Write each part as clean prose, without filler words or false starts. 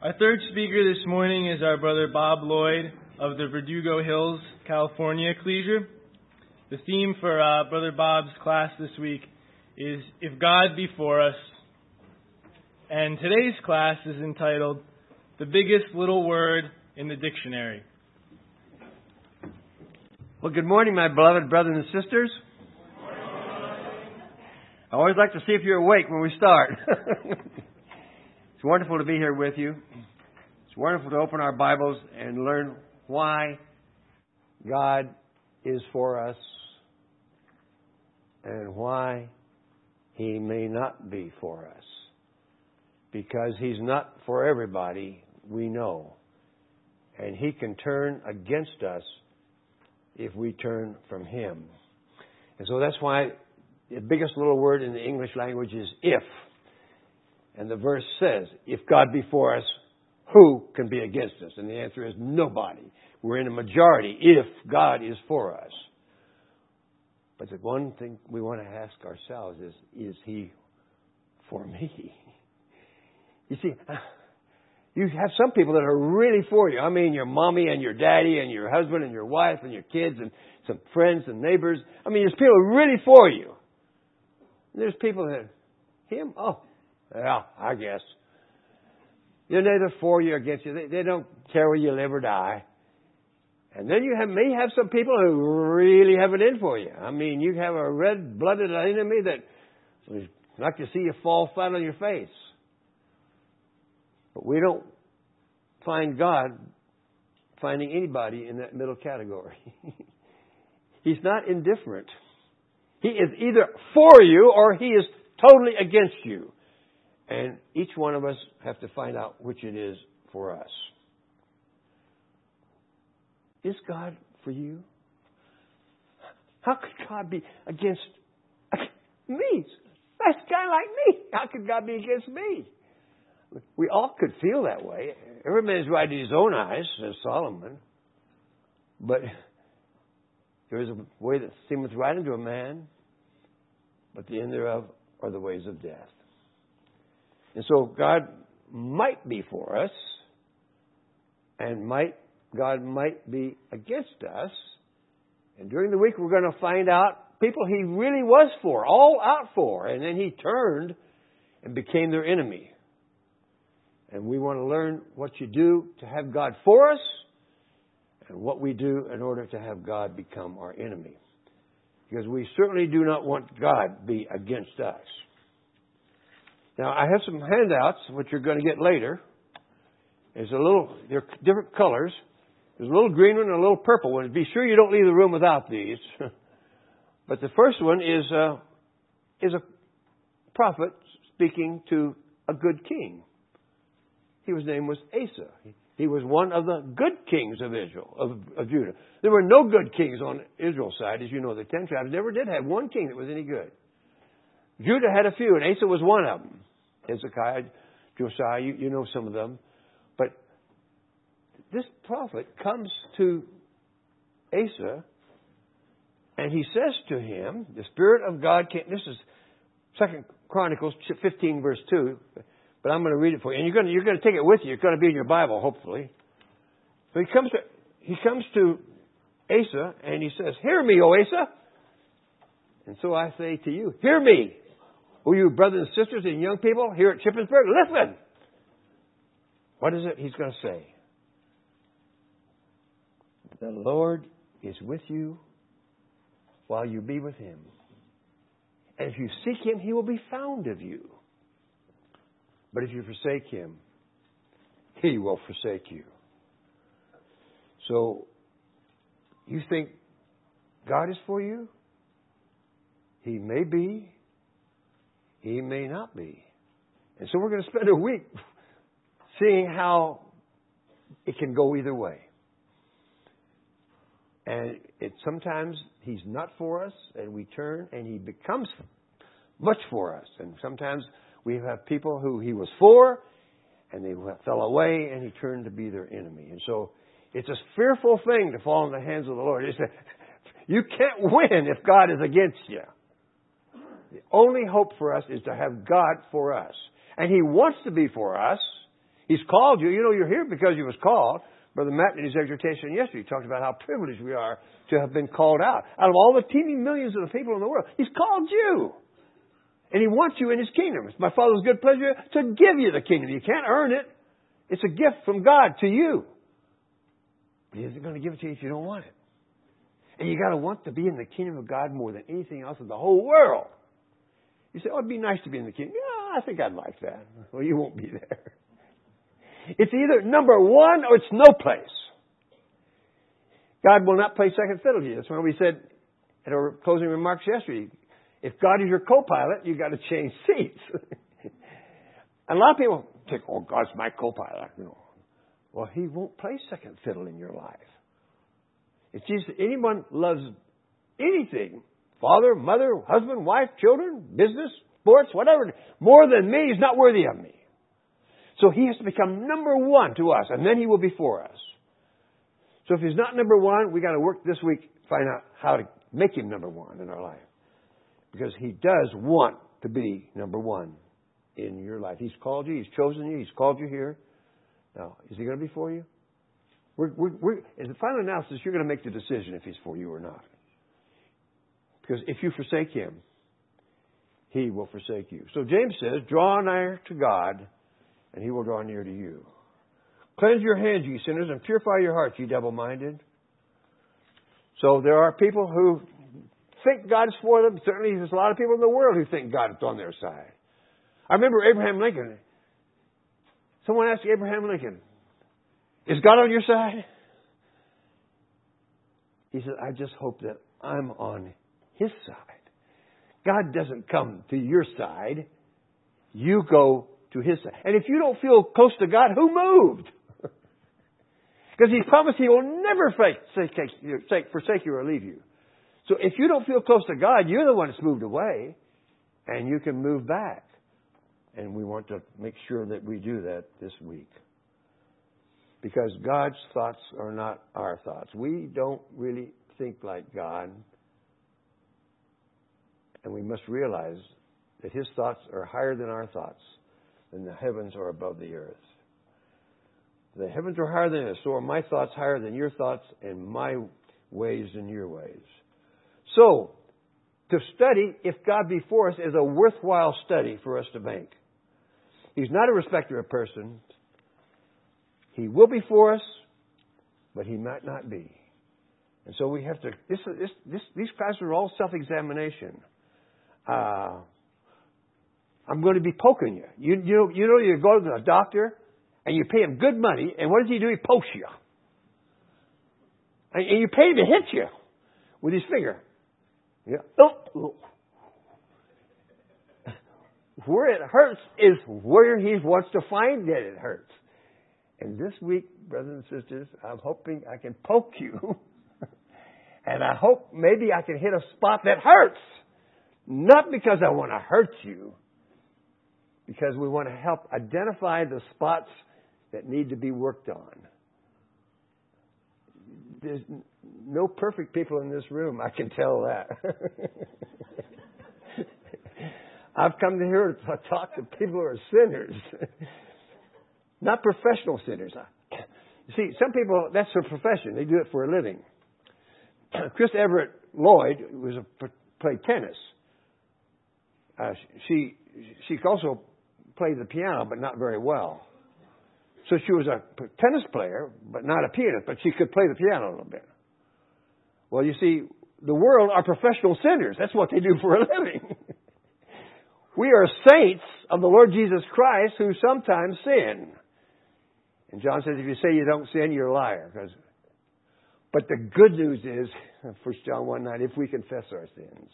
Our third speaker this morning is our brother Bob Lloyd of the Verdugo Hills, California Ecclesia. The theme for Brother Bob's class this week is If God Be For Us. And today's class is entitled The Biggest Little Word in the Dictionary. Well, good morning, my beloved brothers and sisters. I always like to see if you're awake when we start. It's wonderful to be here with you. It's wonderful to open our Bibles and learn why God is for us and why He may not be for us. Because He's not for everybody, we know. And He can turn against us if we turn from Him. And so that's why the biggest little word in the English language is if. And the verse says, if God be for us, who can be against us? And the answer is nobody. We're in a majority if God is for us. But the one thing we want to ask ourselves is He for me? You see, you have some people that are really for you. I mean, your mommy and your daddy and your husband and your wife and your kids and some friends and neighbors. I mean, there's people really for you. And there's people that, him? Oh, yeah, I guess. They're neither for you or against you. They don't care whether you live or die. And then you may have some people who really have it in for you. I mean, you have a red-blooded enemy that would like to see you fall flat on your face. But we don't find God finding anybody in that middle category. He's not indifferent. He is either for you or He is totally against you. And each one of us have to find out which it is for us. Is God for you? How could God be against me? That's a guy like me. How could God be against me? We all could feel that way. Every man is right in his own eyes, says Solomon. But there is a way that seemeth right unto a man, but the end thereof are the ways of death. And so God might be for us, and God might be against us. And during the week we're going to find out people He really was for, all out for, and then He turned and became their enemy. And we want to learn what you do to have God for us and what we do in order to have God become our enemy. Because we certainly do not want God to be against us. Now, I have some handouts, which you're going to get later. They're different colors. There's a little green one and a little purple one. Be sure you don't leave the room without these. But the first one is a prophet speaking to a good king. His name was Asa. He was one of the good kings of Israel, of Judah. There were no good kings on Israel's side. As you know, the 10 tribes never did have one king that was any good. Judah had a few, and Asa was one of them. Hezekiah, Josiah, you know some of them. But this prophet comes to Asa, and he says to him, the Spirit of God came. This is 2 Chronicles 15, verse 2. But I'm going to read it for you. And you're going to take it with you. It's going to be in your Bible, hopefully. So he comes to Asa, and he says, "Hear me, O Asa. And so I say to you, hear me. O you brothers and sisters and young people here at Shippensburg, listen." What is it he's going to say? The Lord is with you while you be with Him. And if you seek Him, He will be found of you. But if you forsake Him, He will forsake you. So, you think God is for you? He may be. He may not be. And so we're going to spend a week seeing how it can go either way. And sometimes He's not for us, and we turn, and He becomes much for us. And sometimes we have people who He was for, and they fell away, and He turned to be their enemy. And so it's a fearful thing to fall in the hands of the Lord. You can't win if God is against you. The only hope for us is to have God for us. And He wants to be for us. He's called you. You know you're here because you was called. Brother Matt, in his exhortation yesterday, talked about how privileged we are to have been called out. Out of all the teeming millions of the people in the world, He's called you. And He wants you in His kingdom. It's my Father's good pleasure to give you the kingdom. You can't earn it. It's a gift from God to you. But He isn't going to give it to you if you don't want it. And you got to want to be in the kingdom of God more than anything else in the whole world. You say, oh, it'd be nice to be in the kingdom. Yeah, I think I'd like that. Well, you won't be there. It's either number one or it's no place. God will not play second fiddle to you. That's why we said in our closing remarks yesterday, if God is your co-pilot, you've got to change seats. And a lot of people think, oh, God's my co-pilot. No. Well, He won't play second fiddle in your life. If anyone loves anything, father, mother, husband, wife, children, business, sports, whatever, more than me, He's not worthy of me. So He has to become number one to us, and then He will be for us. So if He's not number one, we got to work this week to find out how to make Him number one in our life. Because He does want to be number one in your life. He's called you. He's chosen you. He's called you here. Now, is He going to be for you? As the final analysis, you're going to make the decision if He's for you or not. Because if you forsake Him, He will forsake you. So James says, draw nigh to God, and He will draw near to you. Cleanse your hands, ye sinners, and purify your hearts, ye double-minded. So there are people who think God's for them. Certainly there's a lot of people in the world who think God is on their side. I remember Abraham Lincoln. Someone asked Abraham Lincoln, is God on your side? He said, I just hope that I'm on His side. God doesn't come to your side. You go to His side. And if you don't feel close to God, who moved? Because He promised He will never forsake you or leave you. So if you don't feel close to God, you're the one that's moved away. And you can move back. And we want to make sure that we do that this week. Because God's thoughts are not our thoughts. We don't really think like God. And we must realize that His thoughts are higher than our thoughts. And the heavens are above the earth. The heavens are higher than us. So are my thoughts higher than your thoughts, and my ways than your ways. So, to study if God be for us is a worthwhile study for us to make. He's not a respecter of persons. He will be for us, but He might not be. And so we have to. These classes are all self-examination. I'm going to be poking you. You go to the doctor and you pay him good money, and what does he do? He pokes you, and you pay him to hit you with his finger. Yeah. Oh. Where it hurts is where He wants to find that it hurts. And this week, brothers and sisters, I'm hoping I can poke you. And I hope maybe I can hit a spot that hurts. Not because I want to hurt you. Because we want to help identify the spots that need to be worked on. There's no perfect people in this room, I can tell that. I've come to here to talk to people who are sinners. Not professional sinners. You see, some people, that's their profession. They do it for a living. Chris Everett Lloyd played tennis. She also played the piano, but not very well. So she was a tennis player, but not a pianist, but she could play the piano a little bit. Well, you see, the world are professional sinners. That's what they do for a living. We are saints of the Lord Jesus Christ who sometimes sin. And John says, if you say you don't sin, you're a liar. But the good news is, 1 John 1:9, if we confess our sins.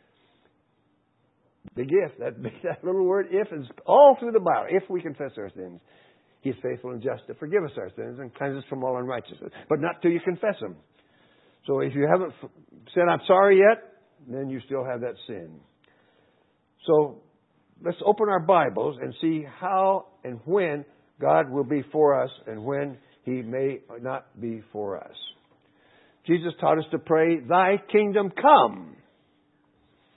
Big if, that little word if is all through the Bible. If we confess our sins, He's faithful and just to forgive us our sins and cleanse us from all unrighteousness. But not till you confess them. So if you haven't said, I'm sorry yet, then you still have that sin. So let's open our Bibles and see how and when God will be for us and when He may not be for us. Jesus taught us to pray, Thy kingdom come.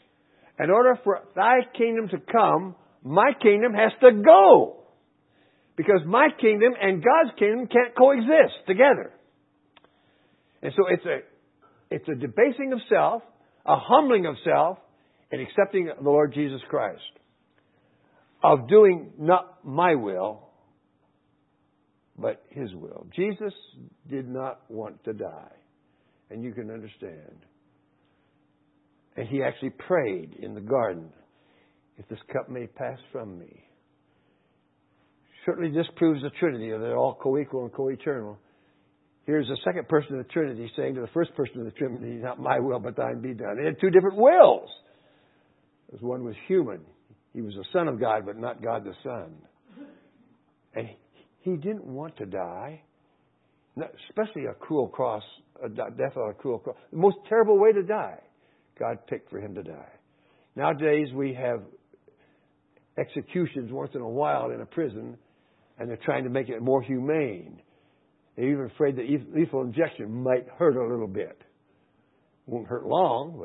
In order for Thy kingdom to come, my kingdom has to go. Because my kingdom and God's kingdom can't coexist together. And so it's a debasing of self, a humbling of self, and accepting the Lord Jesus Christ. Of doing not my will, but His will. Jesus did not want to die. And you can understand. And He actually prayed in the garden, if this cup may pass from me. Certainly this proves the Trinity, that they're all co-equal and co-eternal. Here's the second person of the Trinity saying to the first person of the Trinity, not my will, but thine be done. They had two different wills. Because one was human. He was the Son of God, but not God the Son. And He didn't want to die. Especially a cruel cross, a death on a cruel cross. The most terrible way to die. God picked for Him to die. Nowadays we have executions once in a while in a prison, and they're trying to make it more humane. They're even afraid that lethal injection might hurt a little bit. Won't hurt long,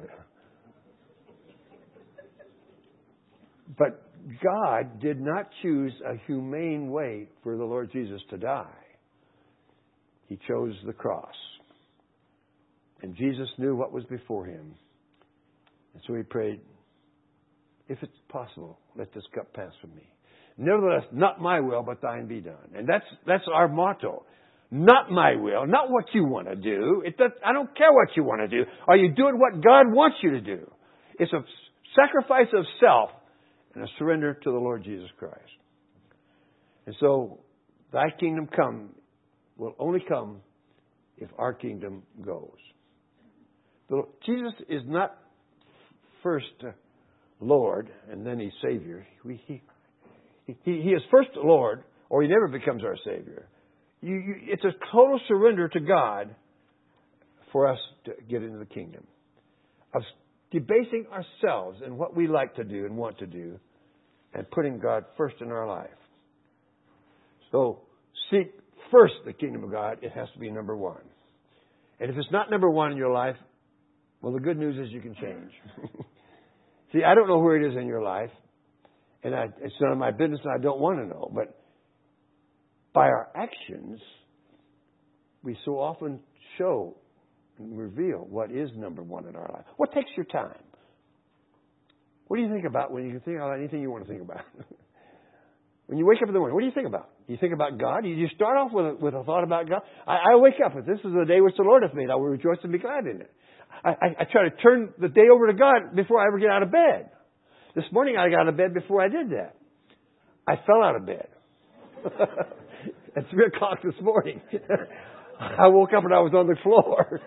but God did not choose a humane way for the Lord Jesus to die. He chose the cross. And Jesus knew what was before Him. And so He prayed, if it's possible, let this cup pass from me. Nevertheless, not my will, but thine be done. And that's our motto. Not my will, not what you want to do. I don't care what you want to do. Are you doing what God wants you to do? It's a sacrifice of self and a surrender to the Lord Jesus Christ. And so, thy kingdom come will only come if our kingdom goes. Jesus is not first Lord and then He's Savior. He is first Lord, or He never becomes our Savior. It's a total surrender to God for us to get into the kingdom. Of debasing ourselves and what we like to do and want to do, and putting God first in our life. So, seek first the kingdom of God. It has to be number one. And if it's not number one in your life, well, the good news is you can change. See, I don't know where it is in your life, and it's none of my business, and I don't want to know. But by our actions, we so often show and reveal what is number one in our life. What takes your time? What do you think about when you think about anything you want to think about? When you wake up in the morning, what do you think about? Do you think about God? You start off with a thought about God. I wake up, if this is the day which the Lord hath made, I will rejoice and be glad in it. I try to turn the day over to God before I ever get out of bed. This morning I got out of bed before I did that. I fell out of bed. At 3 o'clock this morning. I woke up and I was on the floor.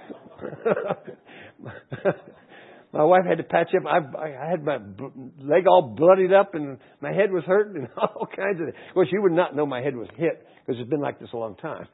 My wife had to patch up. I had my leg all bloodied up and my head was hurting and all kinds of things. Well, she would not know my head was hit because it's been like this a long time.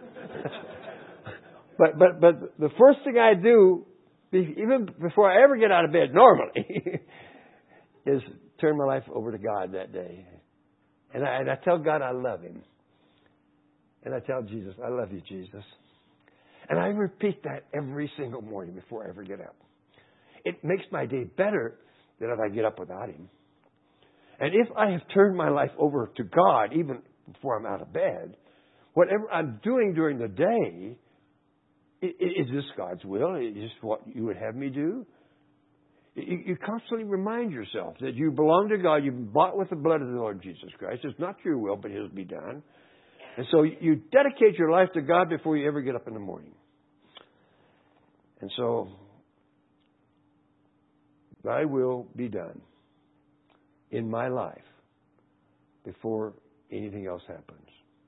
But the first thing I do, even before I ever get out of bed, normally, is turn my life over to God that day. And I tell God I love Him. And I tell Jesus, I love you, Jesus. And I repeat that every single morning before I ever get up. It makes my day better than if I get up without Him. And if I have turned my life over to God, even before I'm out of bed, whatever I'm doing during the day, is this God's will? Is this what you would have me do? You constantly remind yourself that you belong to God. You've been bought with the blood of the Lord Jesus Christ. It's not your will, but His be done. And so you dedicate your life to God before you ever get up in the morning. And so, thy will be done in my life before anything else happens.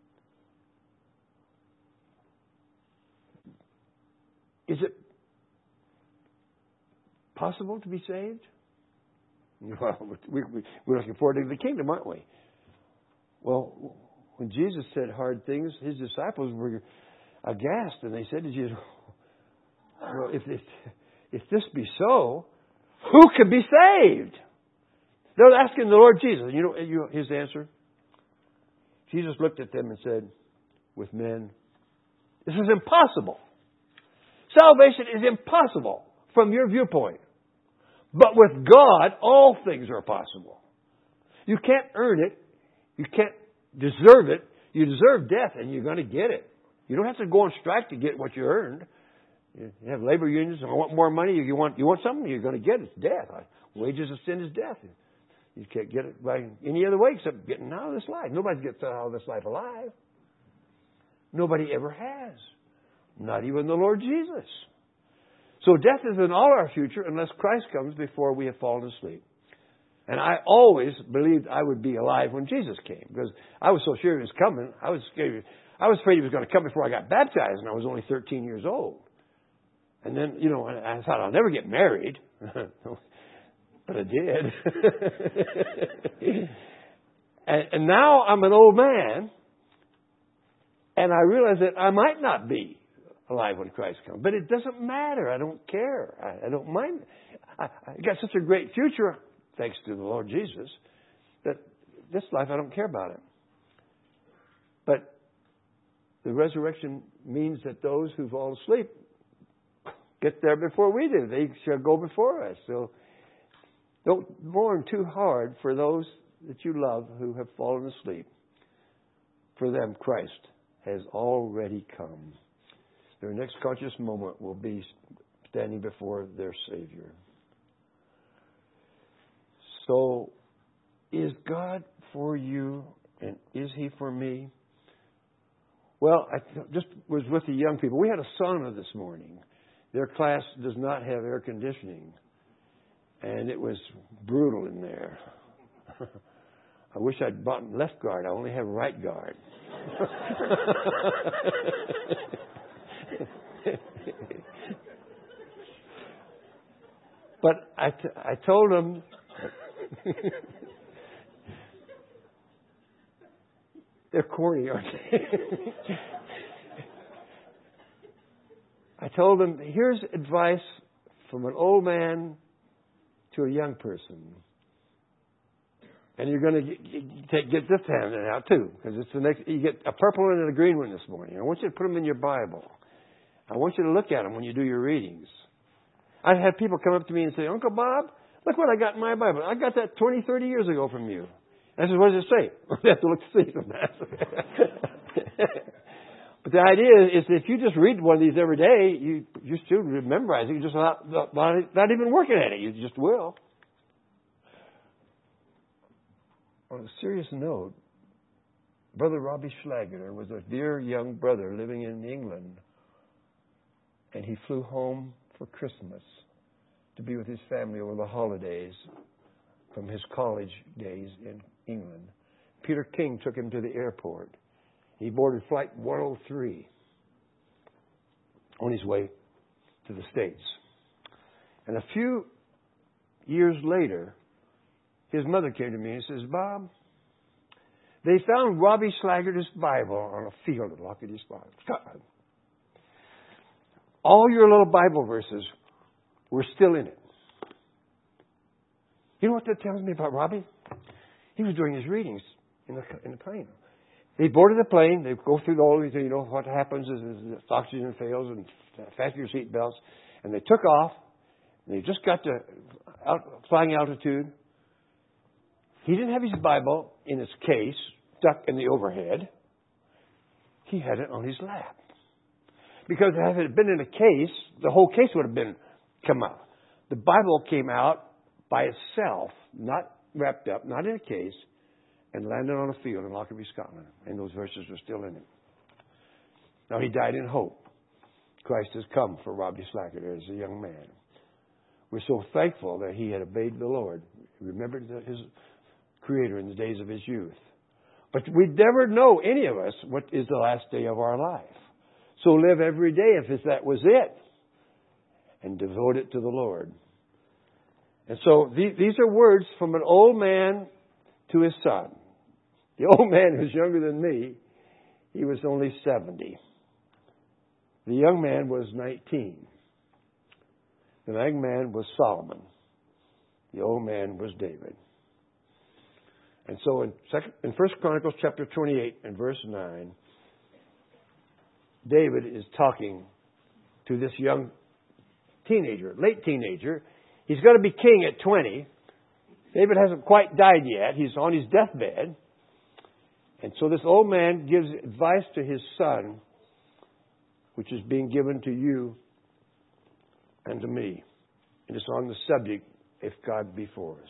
Is it possible to be saved? Well, we're looking forward to the kingdom, aren't we? Well, when Jesus said hard things, His disciples were aghast, and they said to Jesus, well, if this be so, who can be saved? They're asking the Lord Jesus. You know His answer? Jesus looked at them and said, with men, this is impossible. Salvation is impossible from your viewpoint. But with God, all things are possible. You can't earn it. You can't deserve it. You deserve death, and you're going to get it. You don't have to go on strike to get what you earned. You have labor unions. I want more money. You want something, you're going to get it. It's death. Wages of sin is death. You can't get it by any other way except getting out of this life. Nobody gets out of this life alive. Nobody ever has. Not even the Lord Jesus. So death is in all our future unless Christ comes before we have fallen asleep. And I always believed I would be alive when Jesus came because I was so sure he was coming. I was scared. I was afraid he was going to come before I got baptized, and I was only 13 years old. And then, I thought I'll never get married. But I did. and now I'm an old man, and I realize that I might not be alive when Christ comes. But it doesn't matter. I don't care. I don't mind. I got such a great future, thanks to the Lord Jesus, that this life I don't care about it. But the resurrection means that those who fall asleep get there before we do. They shall go before us. So don't mourn too hard for those that you love who have fallen asleep. For them, Christ has already come. Their next conscious moment will be standing before their Savior. So, is God for you and is He for me? Well, I just was with the young people. We had a sauna this morning. Their class does not have air conditioning. And it was brutal in there. I wish I'd bought left guard. I only have right guard. But I told them, they're corny, aren't they? I told them, here's advice from an old man to a young person. And you're going to get this handed out too, because it's the next. You get a purple one and a green one this morning. I want you to put them in your Bible. I want you to look at them when you do your readings. I've had people come up to me and say, Uncle Bob, look what I got in my Bible. I got that 20, 30 years ago from you. I said, what does it say? I have to look to see from that. But the idea is if you just read one of these every day, you still memorize it. You're just not even working at it. You just will. On a serious note, Brother Robbie Schlager was a dear young brother living in England. And he flew home for Christmas to be with his family over the holidays from his college days in England. Peter King took him to the airport. He boarded Flight 103 on his way to the States. And a few years later, his mother came to me and says, Bob, they found Robbie Schlager's Bible on a field at Lockety Scotland. All your little Bible verses were still in it. You know what that tells me about Robbie? He was doing his readings in the plane. They boarded the plane. They go through all these, what happens is the oxygen fails and fasten your seat belts. And they took off. And they just got to flying altitude. He didn't have his Bible in his case, stuck in the overhead. He had it on his lap. Because if it had been in a case, the whole case would have come out. The Bible came out by itself, not wrapped up, not in a case, and landed on a field in Lockerbie, Scotland. And those verses are still in it. Now, he died in hope. Christ has come for Robbie Schlager as a young man. We're so thankful that he had obeyed the Lord. He remembered his Creator in the days of his youth. But we'd never know, any of us, what is the last day of our life. So live every day if that was it. And devote it to the Lord. And so these are words from an old man to his son. The old man who's younger than me, he was only 70. The young man was 19. The young man was Solomon. The old man was David. And so in 1 Chronicles chapter 28 and verse 9, David is talking to this young teenager, late teenager. He's going to be king at 20. David hasn't quite died yet. He's on his deathbed. And so this old man gives advice to his son, which is being given to you and to me. And it's on the subject, if God be for us.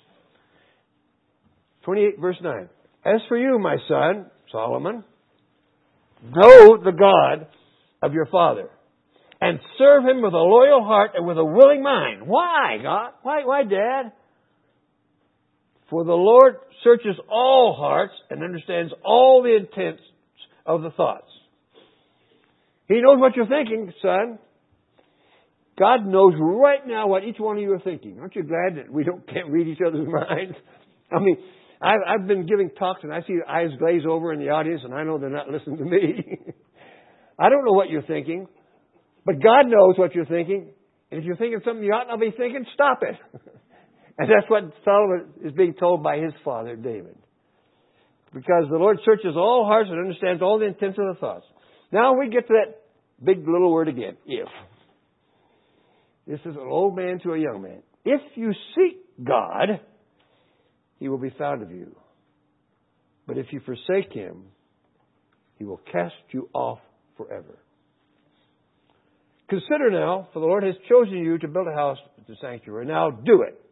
28 verse 9. As for you, my son, Solomon, know the God of your father, and serve Him with a loyal heart and with a willing mind. Why, God? Why, Dad? For the Lord searches all hearts and understands all the intents of the thoughts. He knows what you're thinking, son. God knows right now what each one of you are thinking. Aren't you glad that we can't read each other's minds? I mean, I've been giving talks and I see eyes glaze over in the audience and I know they're not listening to me. I don't know what you're thinking, but God knows what you're thinking. And if you're thinking something you ought not be thinking, stop it. And that's what Solomon is being told by his father, David. Because the Lord searches all hearts and understands all the intents of the thoughts. Now we get to that big little word again, if. This is an old man to a young man. If you seek God, He will be found of you. But if you forsake Him, He will cast you off forever. Consider now, for the Lord has chosen you to build a house at the sanctuary. Now do it.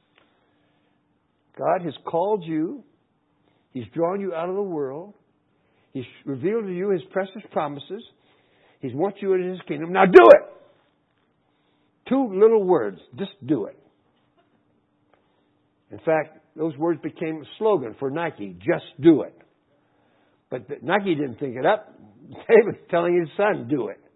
God has called you. He's drawn you out of the world. He's revealed to you His precious promises. He wants you in His kingdom. Now do it! 2 little words. Just do it. In fact, those words became a slogan for Nike. Just do it. But Nike didn't think it up. David's telling his son, do it.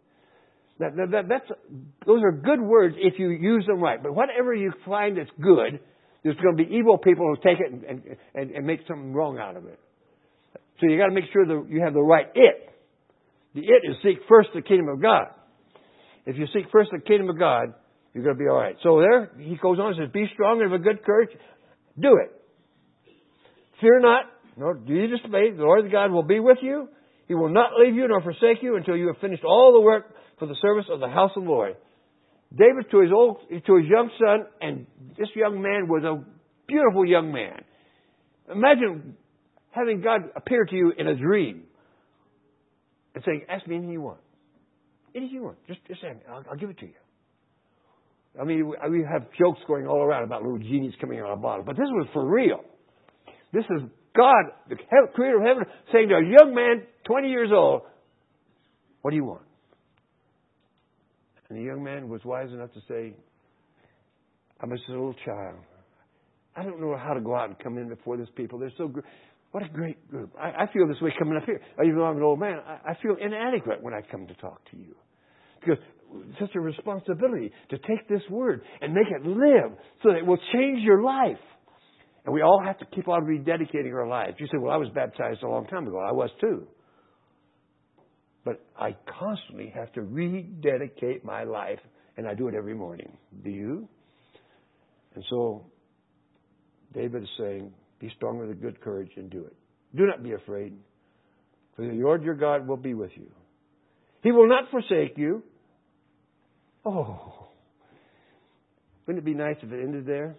Those are good words if you use them right. But whatever you find that's good, there's going to be evil people who take it and make something wrong out of it. So you got to make sure that you have the right it. The it is seek first the kingdom of God. If you seek first the kingdom of God, you're going to be all right. So there, he goes on and says, be strong and of a good courage. Do it. Fear not, nor do you dismay. The Lord God will be with you. He will not leave you nor forsake you until you have finished all the work for the service of the house of the Lord. David to his young son, and this young man was a beautiful young man. Imagine having God appear to you in a dream and saying, ask me anything you want. Anything you want. Just ask me. I'll give it to you. I mean, we have jokes going all around about little genies coming out of a bottle, but this was for real. This is God, the creator of heaven, saying to a young man, 20 years old, what do you want? And the young man was wise enough to say, I'm just a little child. I don't know how to go out and come in before these people. They're so good. What a great group. I feel this way coming up here. Even though I'm an old man, I feel inadequate when I come to talk to you. Because it's such a responsibility to take this word and make it live so that it will change your life. And we all have to keep on rededicating our lives. You say, well, I was baptized a long time ago. I was too. But I constantly have to rededicate my life, and I do it every morning. Do you? And so David is saying, be strong with a good courage and do it. Do not be afraid, for the Lord your God will be with you. He will not forsake you. Oh, wouldn't it be nice if it ended there?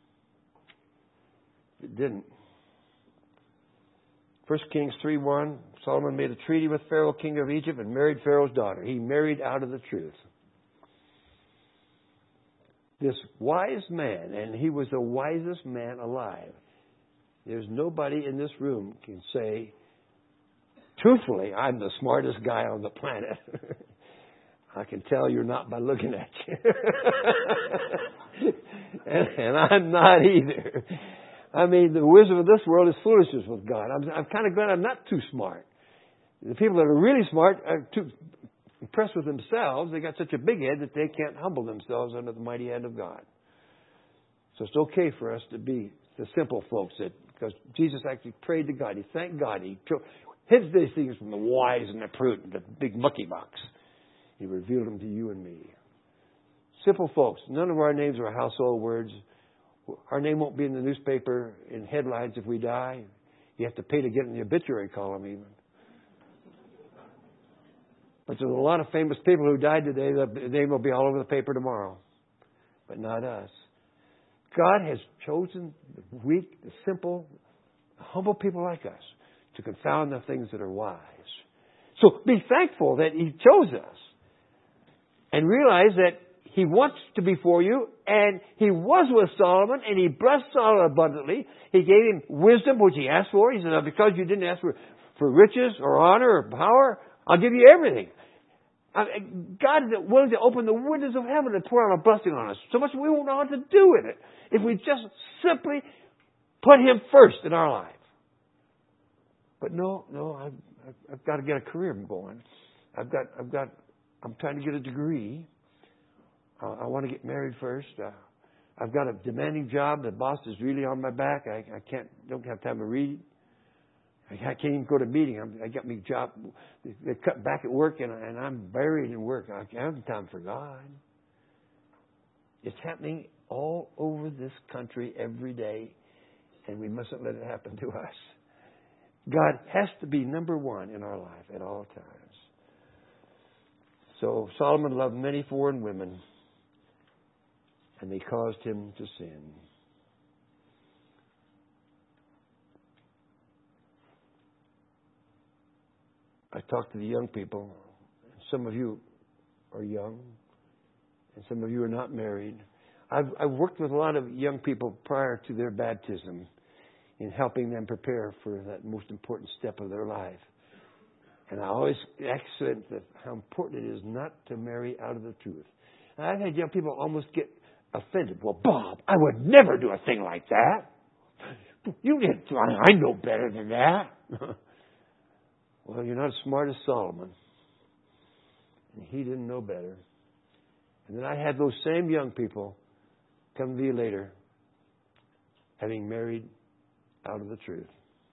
It didn't. 1 Kings 3:1, Solomon made a treaty with Pharaoh, king of Egypt, and married Pharaoh's daughter. He married out of the truth. This wise man, and he was the wisest man alive. There's nobody in this room can say, truthfully, I'm the smartest guy on the planet. I can tell you're not by looking at you. and I'm not either. I mean, the wisdom of this world is foolishness with God. I'm kind of glad I'm not too smart. The people that are really smart are too impressed with themselves. They got such a big head that they can't humble themselves under the mighty hand of God. So it's okay for us to be the simple folks, because Jesus actually prayed to God. He thanked God. He hid these things from the wise and the prudent, the big mucky box. He revealed them to you and me. Simple folks. None of our names are household words. Our name won't be in the newspaper in headlines if we die. You have to pay to get in the obituary column even. But there's a lot of famous people who died today. Their name will be all over the paper tomorrow. But not us. God has chosen the weak, the simple, the humble people like us to confound the things that are wise. So be thankful that He chose us. And realize that He wants to be for you. And He was with Solomon. And He blessed Solomon abundantly. He gave him wisdom, which he asked for. He said, now, because you didn't ask for riches or honor or power, I'll give you everything. God is willing to open the windows of heaven and pour out a blessing on us. So much we won't know what to do with it. If we just simply put Him first in our life. But no, I've got to get a career going. I'm trying to get a degree. I want to get married first. I've got a demanding job. The boss is really on my back. I don't have time to read. I can't even go to a meeting. I got my job. They cut back at work, and I'm buried in work. I don't have time for God. It's happening all over this country every day, and we mustn't let it happen to us. God has to be number one in our life at all times. So Solomon loved many foreign women, and they caused him to sin. I talk to the young people. Some of you are young, and some of you are not married. I've worked with a lot of young people prior to their baptism in helping them prepare for that most important step of their life. And I always accent that how important it is not to marry out of the truth. And I've had young people almost get offended. Well, Bob, I would never do a thing like that. You didn't. I know better than that. Well, you're not as smart as Solomon. And he didn't know better. And then I had those same young people come to me later, having married out of the truth.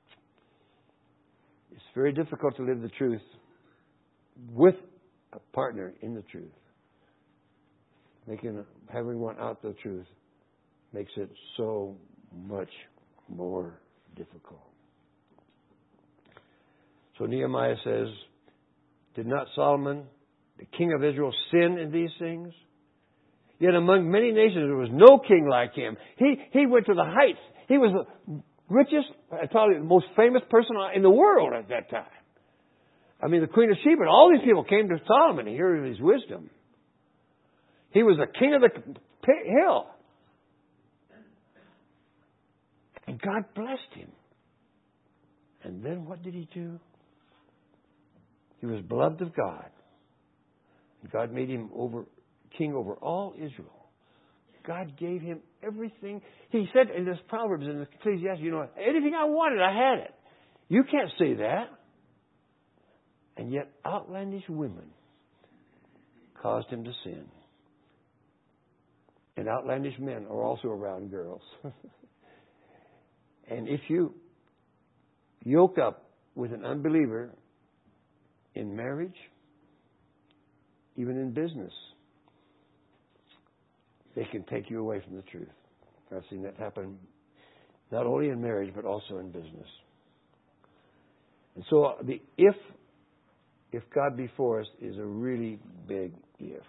It's very difficult to live the truth with a partner in the truth. Having one out the truth makes it so much more difficult. So Nehemiah says, did not Solomon, the king of Israel, sin in these things? Yet among many nations there was no king like him. He went to the heights. He was the richest, probably the most famous person in the world at that time. I mean, the Queen of Sheba, all these people came to Solomon to hear his wisdom. He was the king of the hill. And God blessed him. And then what did he do? He was beloved of God. And God made him king over all Israel. God gave him everything. He said in this Proverbs, in the Ecclesiastes, anything I wanted, I had it. You can't say that. And yet outlandish women caused him to sin. And outlandish men are also around girls. And if you yoke up with an unbeliever in marriage, even in business, they can take you away from the truth. I've seen that happen not only in marriage, but also in business. And so the if God be for us is a really big if.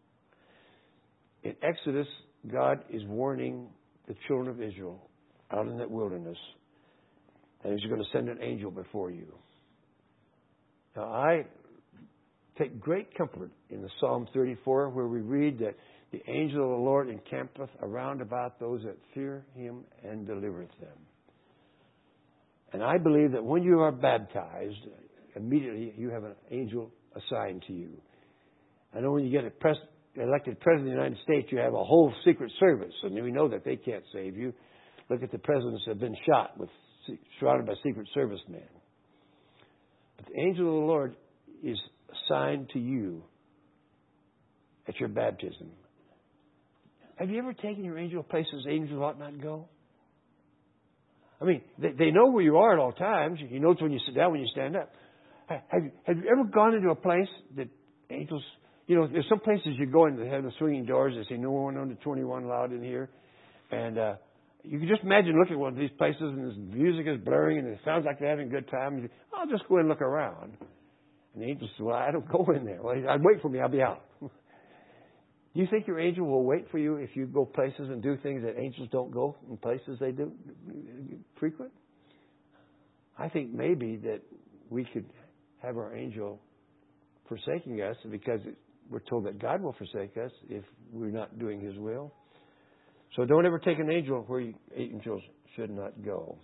In Exodus, God is warning the children of Israel out in that wilderness that He's going to send an angel before you. Now, I take great comfort in the Psalm 34 where we read that the angel of the Lord encampeth around about those that fear Him and delivereth them. And I believe that when you are baptized, immediately you have an angel assigned to you. I know when you get elected President of the United States, you have a whole Secret Service, and we know that they can't save you. Look at the presidents that have been surrounded by Secret Service men. But the angel of the Lord is assigned to you at your baptism. Have you ever taken your angel places angels ought not go? I mean, they know where you are at all times. He knows when you sit down, when you stand up. Have you ever gone into a place that angels... there's some places you go in that have the swinging doors. They say, no one under 21 allowed in here. And you can just imagine looking at one of these places and this music is blaring and it sounds like they're having a good time. And you say, I'll just go in and look around. And the angel says, well, I don't go in there. Well, I'd wait for me. I'll be out. Do you think your angel will wait for you if you go places and do things that angels don't go in places they do frequent? I think maybe that we could have our angel forsaking us because we're told that God will forsake us if we're not doing His will. So don't ever take an angel where angels should not go.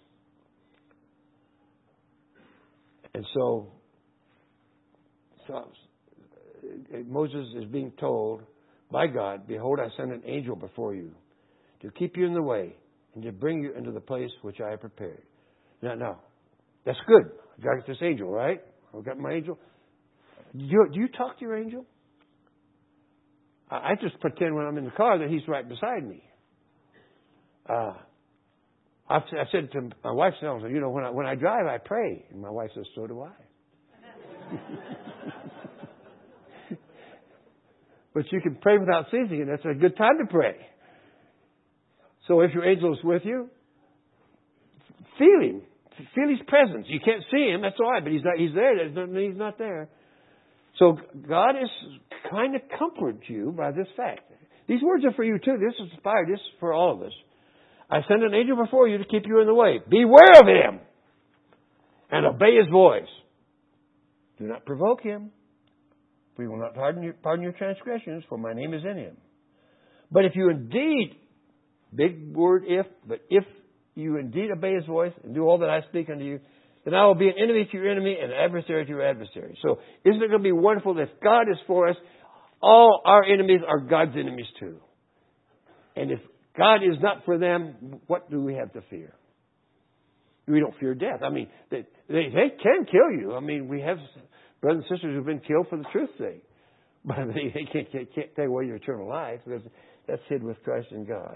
And so Moses is being told by God, behold, I send an angel before you to keep you in the way and to bring you into the place which I have prepared. Now, that's good. I got this angel, right? I've got my angel. Do you talk to your angel? I just pretend when I'm in the car that he's right beside me. I said to my wife, when I drive, I pray. And my wife says, so do I. But you can pray without ceasing, and that's a good time to pray. So if your angel is with you, feel him. Feel his presence. You can't see him, that's all right, but he's there. That doesn't mean he's not there. So God is trying to comfort you by this fact. These words are for you too. This is inspired. This is for all of us. I send an angel before you to keep you in the way. Beware of him and obey his voice. Do not provoke him. We will not pardon your transgressions, for my name is in him. But if you indeed, big word if, but if you indeed obey his voice and do all that I speak unto you, then I will be an enemy to your enemy and an adversary to your adversary. So isn't it going to be wonderful that if God is for us, all our enemies are God's enemies too? And if God is not for them, what do we have to fear? We don't fear death. I mean, they can kill you. I mean, we have brothers and sisters who've been killed for the truth's sake. But they can't take away your eternal life because that's hid with Christ in God.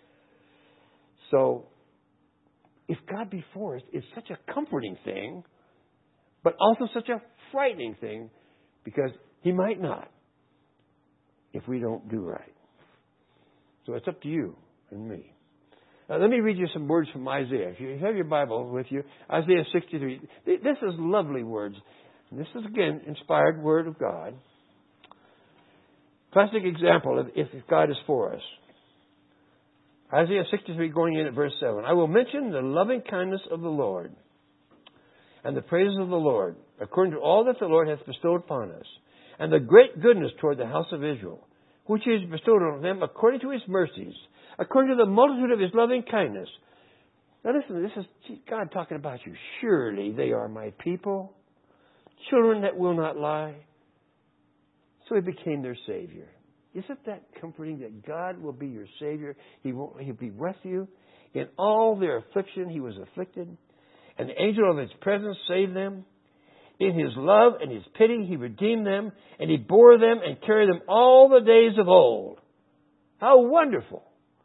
So, if God be for us, it's such a comforting thing, but also such a frightening thing because He might not if we don't do right. So it's up to you and me. Now, let me read you some words from Isaiah. If you have your Bible with you, Isaiah 63. This is lovely words. This is, again, inspired Word of God. Classic example of if God is for us. Isaiah 63, going in at verse 7. I will mention the loving kindness of the Lord and the praises of the Lord, according to all that the Lord hath bestowed upon us, and the great goodness toward the house of Israel, which He has bestowed on them according to His mercies, according to the multitude of His loving kindness. Now listen, this is God talking about you. Surely they are my people, children that will not lie. So He became their Savior. Isn't that comforting that God will be your Savior? He'll be with you. In all their affliction, He was afflicted. And the angel of His presence saved them. In His love and His pity, He redeemed them. And He bore them and carried them all the days of old. How wonderful.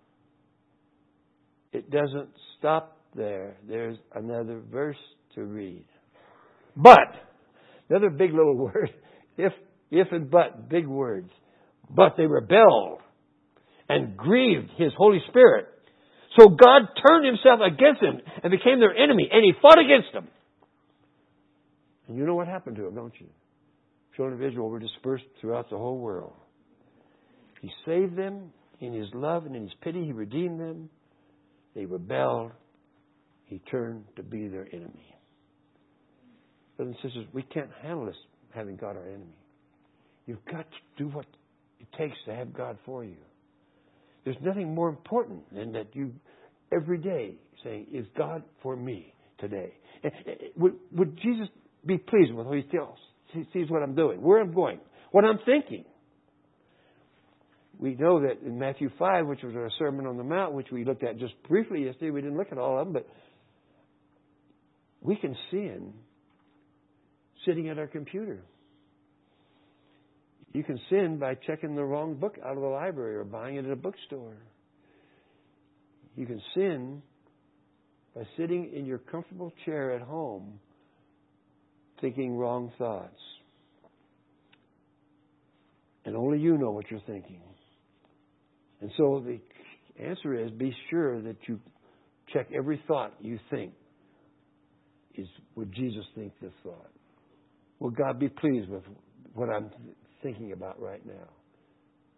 It doesn't stop there. There's another verse to read. But, another big little word. If and but, big words. But they rebelled and grieved His Holy Spirit. So God turned Himself against them and became their enemy. And He fought against them. And you know what happened to them, don't you? Children of Israel were dispersed throughout the whole world. He saved them in His love and in His pity. He redeemed them. They rebelled. He turned to be their enemy. Brothers and sisters, we can't handle this having God our enemy. You've got to do what it takes to have God for you. There's nothing more important than that you, every day, saying, is God for me today? Would Jesus be pleased with what He tells? He sees what I'm doing, where I'm going, what I'm thinking. We know that in Matthew 5, which was our Sermon on the Mount, which we looked at just briefly yesterday, we didn't look at all of them, but we can sin sitting at our computer. You can sin by checking the wrong book out of the library or buying it at a bookstore. You can sin by sitting in your comfortable chair at home thinking wrong thoughts. And only you know what you're thinking. And so the answer is be sure that you check every thought you think. Would Jesus think this thought? Will God be pleased with what I'm thinking about right now?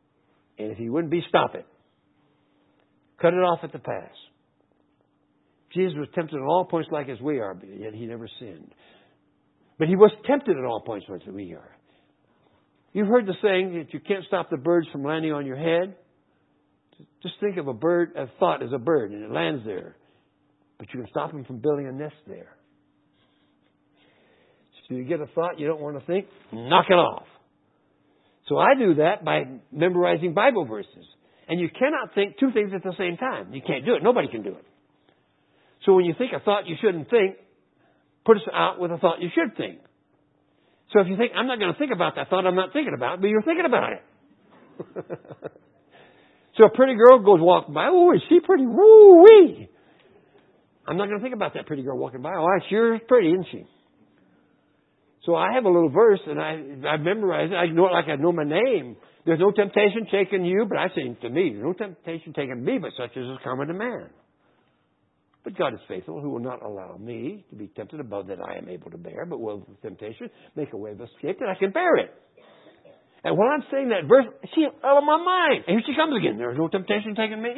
And if He wouldn't be, stop it. Cut it off at the pass. Jesus was tempted at all points like as we are, but yet He never sinned. But He was tempted at all points like as we are. You've heard the saying that you can't stop the birds from landing on your head. Just think of a thought as a bird, and it lands there. But you can stop them from building a nest there. So you get a thought you don't want to think, knock it off. So I do that by memorizing Bible verses. And you cannot think two things at the same time. You can't do it. Nobody can do it. So when you think a thought you shouldn't think, put it out with a thought you should think. So if you think, I'm not going to think about that thought I'm not thinking about, but you're thinking about it. So a pretty girl goes walking by. Oh, is she pretty? Woo-wee. I'm not going to think about that pretty girl walking by. Oh, she sure is pretty, isn't she? So I have a little verse, and I memorize it. I know it like I know my name. There's no temptation taken you, but I say to me, there's no temptation taken me, but such as is common to man. But God is faithful, who will not allow me to be tempted above that I am able to bear, but will with temptation make a way of escape that I can bear it. And while I'm saying that verse, she's out of my mind. And here she comes again. There's no temptation taken me.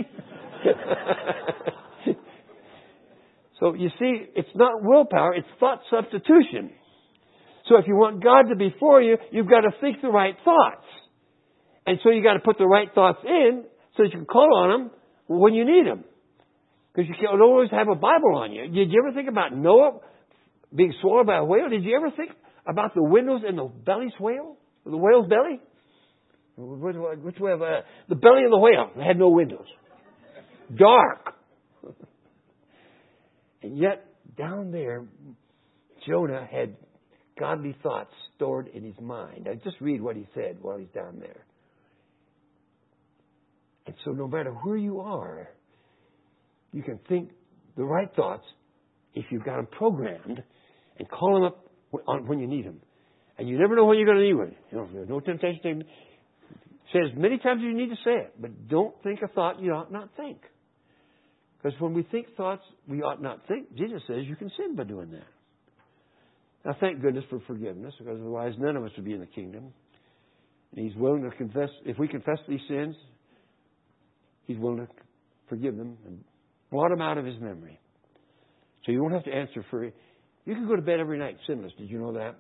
So you see, it's not willpower, it's thought substitution. So if you want God to be for you, you've got to think the right thoughts. And so you've got to put the right thoughts in so that you can call on them when you need them. Because you can't always have a Bible on you. Did you ever think about Noah being swallowed by a whale? Did you ever think about the windows in the belly's whale? The whale's belly? Which way? The belly of the whale. It had no windows. Dark. And yet, down there, Jonah had godly thoughts stored in his mind. I just read what he said while he's down there. And so no matter where you are, you can think the right thoughts if you've got them programmed and call them up when you need them. And you never know when you're going to need one. You know, there's no temptation. Say it as many times as you need to say it, but don't think a thought you ought not think. Because when we think thoughts we ought not think, Jesus says you can sin by doing that. Now, thank goodness for forgiveness, because otherwise none of us would be in the kingdom. And He's willing to confess. If we confess these sins, He's willing to forgive them and blot them out of His memory. So you won't have to answer for it. You can go to bed every night sinless. Did you know that?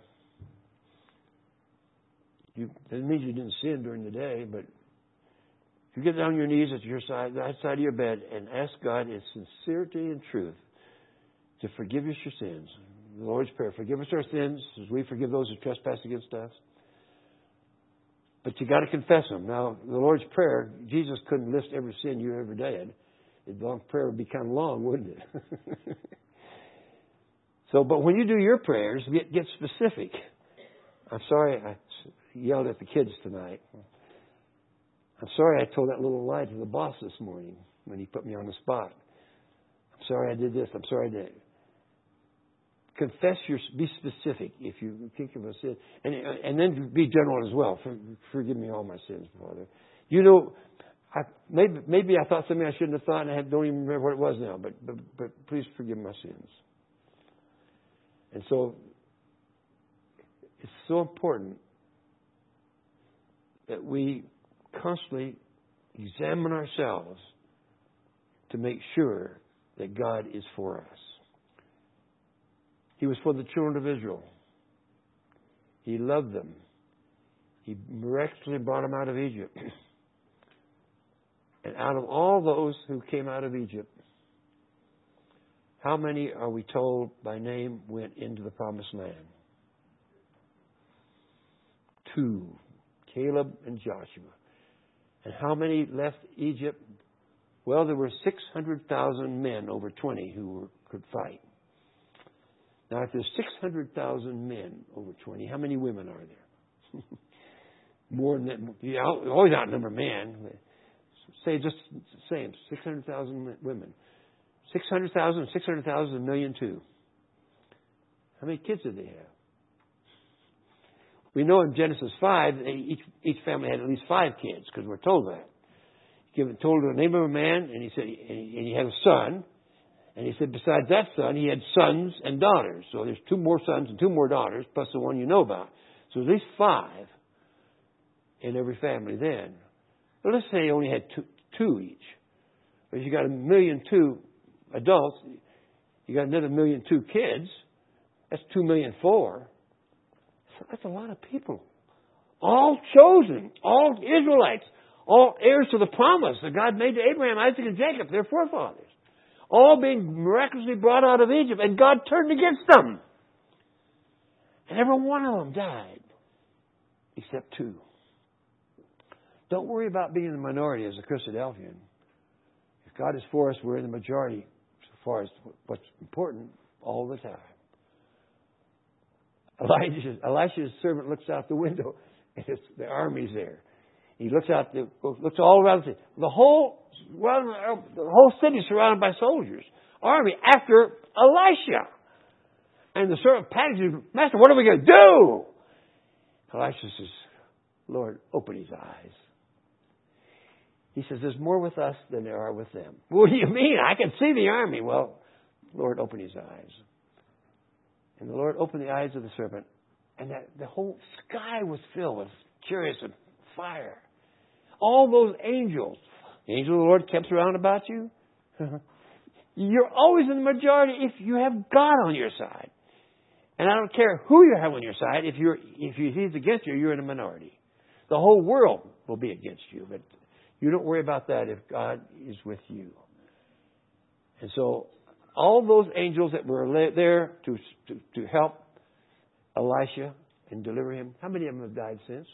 Doesn't mean you didn't sin during the day, but if you get down on your knees at your side, that side of your bed, and ask God in sincerity and truth to forgive us your sins. The Lord's Prayer, forgive us our sins as we forgive those who trespass against us. But you got to confess them. Now, the Lord's Prayer, Jesus couldn't list every sin you ever did. The long prayer would be kind of long, wouldn't it? But when you do your prayers, get specific. I'm sorry I yelled at the kids tonight. I'm sorry I told that little lie to the boss this morning when he put me on the spot. I'm sorry I did this. I'm sorry I did. Confess be specific if you think of a sin. And then be general as well. Forgive me all my sins, Father. You know, maybe I thought something I shouldn't have thought, and I don't even remember what it was now. But please forgive my sins. And so it's so important that we constantly examine ourselves to make sure that God is for us. He was for the children of Israel. He loved them. He miraculously brought them out of Egypt. And out of all those who came out of Egypt, how many are we told by name went into the promised land? 2, Caleb and Joshua. And how many left Egypt? Well, there were 600,000 men over 20 who could fight. Now, if there's 600,000 men over 20, how many women are there? More than that. You always outnumber men. Say just the same, 600,000 women. 600,000, 600,000, a million too. How many kids did they have? We know in Genesis 5, each family had at least 5 kids, because we're told that. Told the name of a man, and he said, and he had a son. And he said, besides that son, he had sons and daughters. So there's 2 more sons and 2 more daughters, plus the one you know about. So at least 5 in every family then. But let's say he only had two each. But if you got 1,000,002 adults, You got another 1,000,002 kids. That's 2,000,004. So that's a lot of people. All chosen, all Israelites, all heirs to the promise that God made to Abraham, Isaac, and Jacob, their forefathers. All being miraculously brought out of Egypt, and God turned against them. And every one of them died, except 2. Don't worry about being in the minority as a Christadelphian. If God is for us, we're in the majority as far as what's important all the time. Elisha's servant looks out the window, and the army's there. He looks all around the whole city is surrounded by soldiers, army after Elisha. And the servant panics, Master, what are we going to do? Elisha says, Lord, open his eyes. He says, there's more with us than there are with them. What do you mean? I can see the army. Well, Lord, open his eyes. And the Lord opened the eyes of the servant, and the whole sky was filled with chariots and fire. All those angels. The angel of the Lord kept around about you. You're always in the majority if you have God on your side. And I don't care who you have on your side. If he's against you, you're in a minority. The whole world will be against you. But you don't worry about that if God is with you. And so all those angels that were there to help Elisha and deliver him, how many of them have died since?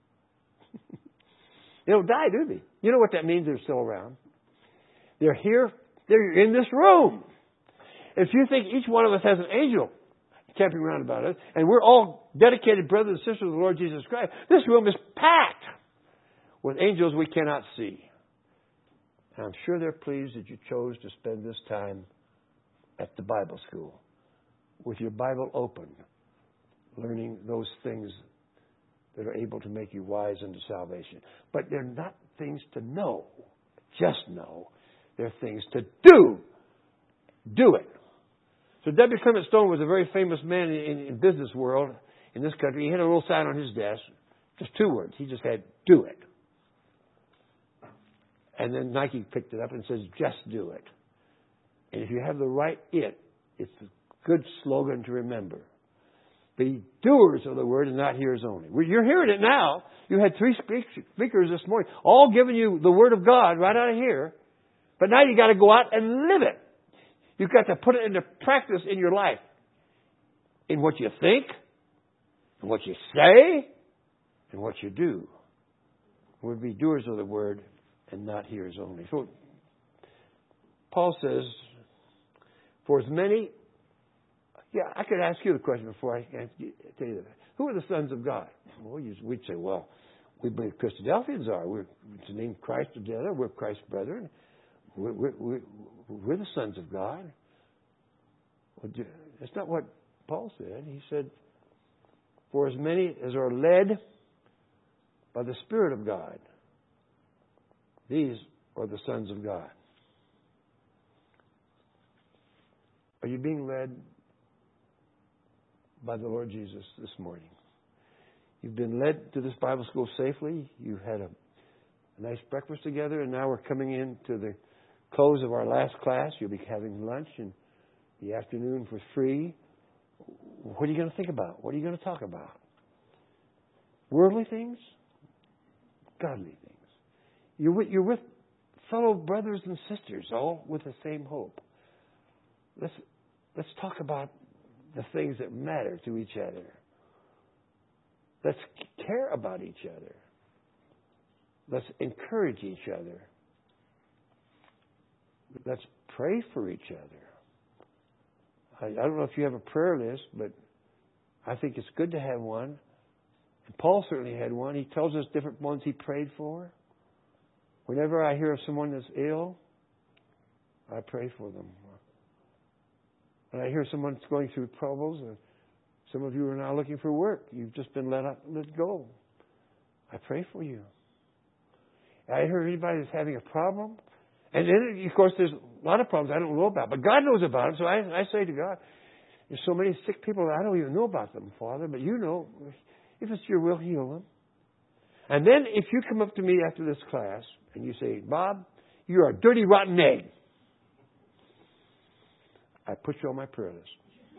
They don't die, do they? You know what that means? They're still around. They're here. They're in this room. If you think each one of us has an angel camping around about us, and we're all dedicated brothers and sisters of the Lord Jesus Christ, this room is packed with angels we cannot see. And I'm sure they're pleased that you chose to spend this time at the Bible school with your Bible open, learning those things that are able to make you wise unto salvation. But they're not things to know, just know. They're things to do. Do it. So W. Clement Stone was a very famous man in business world in this country. He had a little sign on his desk, just 2 words. He just had, do it. And then Nike picked it up and says, just do it. And if you have the right it's a good slogan to remember. Be doers of the word and not hearers only. You're hearing it now. You had 3 speakers this morning, all giving you the word of God right out of here. But now you got to go out and live it. You've got to put it into practice in your life. In what you think, in what you say, and what you do. We'll be doers of the word and not hearers only. So Paul says, for as many... Yeah, I could ask you the question before I tell you that. Who are the sons of God? Well, we'd say, well, we believe Christadelphians are. We're to name Christ together. We're Christ's brethren. We're the sons of God. Well, that's not what Paul said. He said, for as many as are led by the Spirit of God, these are the sons of God. Are you being led by the Lord Jesus this morning? You've been led to this Bible school safely. You've had a nice breakfast together, and now we're coming into the close of our last class. You'll be having lunch in the afternoon for free. What are you going to think about? What are you going to talk about? Worldly things? Godly things. You're with fellow brothers and sisters, all with the same hope. Let's talk about the things that matter to each other. Let's care about each other. Let's encourage each other. Let's pray for each other. I don't know if you have a prayer list, but I think it's good to have one. And Paul certainly had one. He tells us different ones he prayed for. Whenever I hear of someone that's ill, I pray for them. When I hear someone's going through troubles, and some of you are now looking for work, you've just been let go. I pray for you. I hear anybody that's having a problem. And then, of course, there's a lot of problems I don't know about. But God knows about them. So I say to God, there's so many sick people that I don't even know about them, Father. But you know, if it's your will, heal them. And then if you come up to me after this class and you say, Bob, you're a dirty, rotten egg. I put you on my prayer list.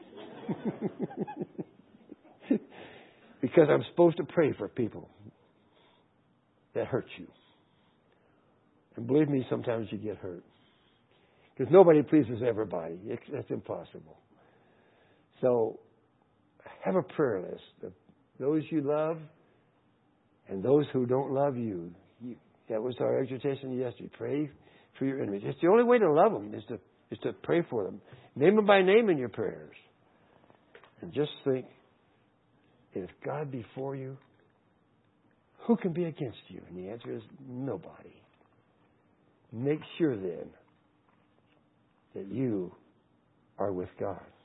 Because I'm supposed to pray for people that hurt you. And believe me, sometimes you get hurt. Because nobody pleases everybody. That's impossible. So have a prayer list of those you love and those who don't love you. That was our exhortation yesterday. Pray for your enemies. It's the only way to love them is to pray for them. Name them by name in your prayers. And just think, if God be for you, who can be against you? And the answer is nobody. Make sure then that you are with God.